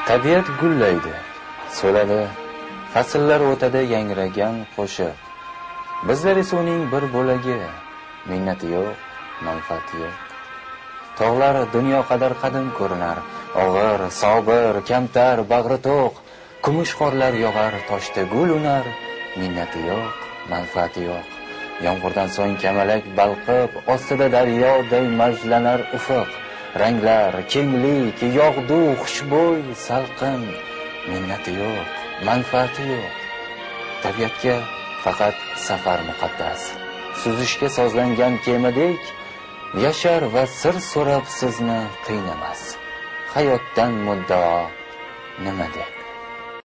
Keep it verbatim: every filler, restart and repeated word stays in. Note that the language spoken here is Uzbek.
Tabiat gullaydi, so'ladi, fasllar o'tadi yangragan qo'shiq. Bizlar esa uning bir bo'lagi, minnati yo'q, manfaati yo'q. Tog'lar dunyo qadar qadim ko'rinar, og'ir, sobir, kamtar, bag'ri to'q. Kumush qorlar yog'ar, toshda gul unar, minnati yo'q, manfaati yo'q. Yomg'irdan so'ng kamalak balqib, ostida daryoday majlanar ufuq. Ranglar, kenglik, yog'du, xushbo'y, salqin, minnati yo'q, manfaati yo'q. Tabiatga faqat safar muqaddas. Suzishga sozlangan kemadek, yashar va sir so'rab sizni qiynamas. Hayotdan muddao nima deb?